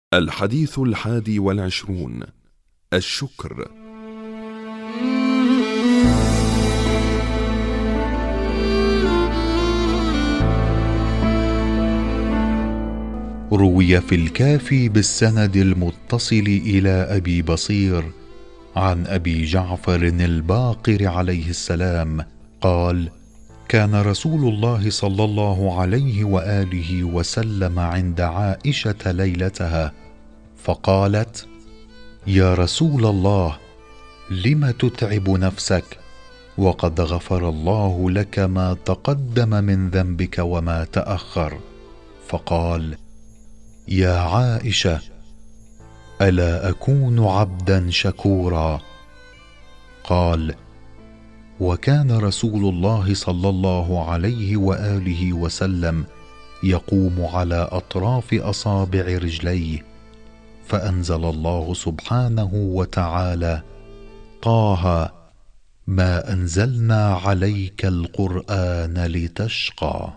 الحديث 21. الشكر. روي في الكافي بالسند المتصل إلى أبي بصير عن أبي جعفر الباقر عليه السلام قال: كان رسول الله صلى الله عليه وآله وسلم عند عائشة ليلتها فقالت: يا رسول الله، لم تتعب نفسك وقد غفر الله لك ما تقدم من ذنبك وما تأخر؟ فقال: يا عائشة، ألا أكون عبدا شكورا؟ قال: وكان رسول الله صلى الله عليه وآله وسلم يقوم على أطراف أصابع رجليه، فأنزل الله سبحانه وتعالى: طه ما أنزلنا عليك القرآن لتشقى.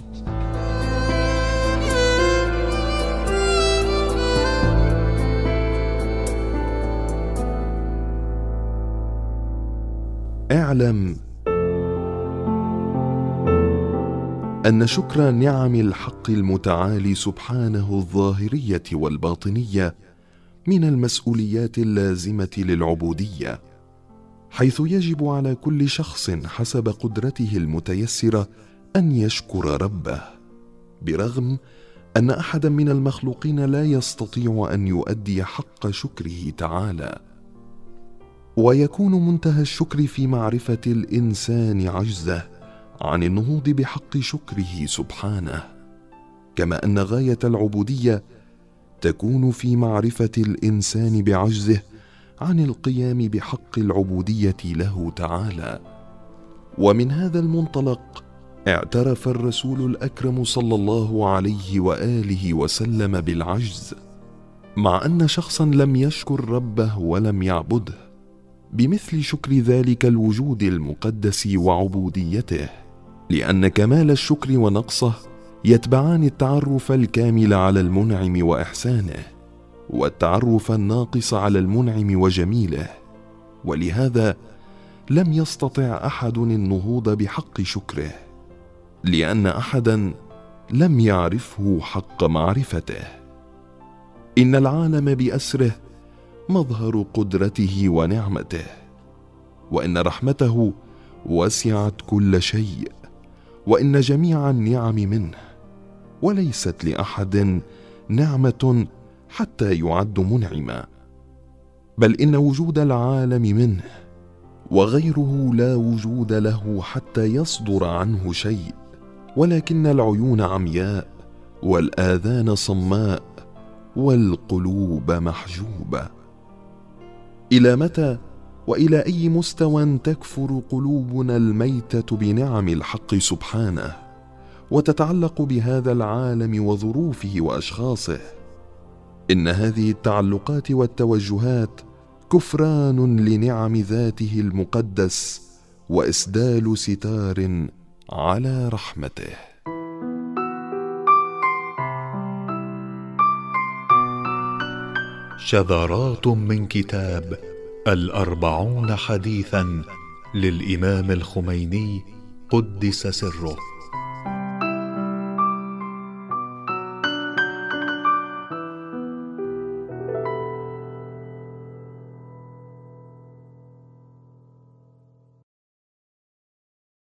اعلم أن شكر نعم الحق المتعالي سبحانه الظاهرية والباطنية من المسؤوليات اللازمة للعبودية، حيث يجب على كل شخص حسب قدرته المتيسرة أن يشكر ربه، برغم أن أحدا من المخلوقين لا يستطيع أن يؤدي حق شكره تعالى. ويكون منتهى الشكر في معرفة الإنسان عجزه عن النهوض بحق شكره سبحانه، كما أن غاية العبودية تكون في معرفة الإنسان بعجزه عن القيام بحق العبودية له تعالى. ومن هذا المنطلق اعترف الرسول الأكرم صلى الله عليه وآله وسلم بالعجز، مع أن شخصا لم يشكر ربه ولم يعبده، بمثل شكر ذلك الوجود المقدس وعبوديته، لأن كمال الشكر ونقصه يتبعان التعرف الكامل على المنعم وإحسانه، والتعرف الناقص على المنعم وجميله. ولهذا لم يستطع أحد النهوض بحق شكره، لأن أحدا لم يعرفه حق معرفته. إن العالم بأسره مظهر قدرته ونعمته، وإن رحمته وسعت كل شيء، وإن جميع النعم منه، وليست لأحد نعمة حتى يعد منعما، بل إن وجود العالم منه، وغيره لا وجود له حتى يصدر عنه شيء، ولكن العيون عمياء والآذان صماء والقلوب محجوبة. إلى متى وإلى أي مستوى تكفر قلوبنا الميتة بنعم الحق سبحانه، وتتعلق بهذا العالم وظروفه وأشخاصه؟ إن هذه التعلقات والتوجهات كفران لنعم ذاته المقدس، وإسدال ستار على رحمته. شذرات من كتاب 40 حديثا للإمام الخميني قدس سره.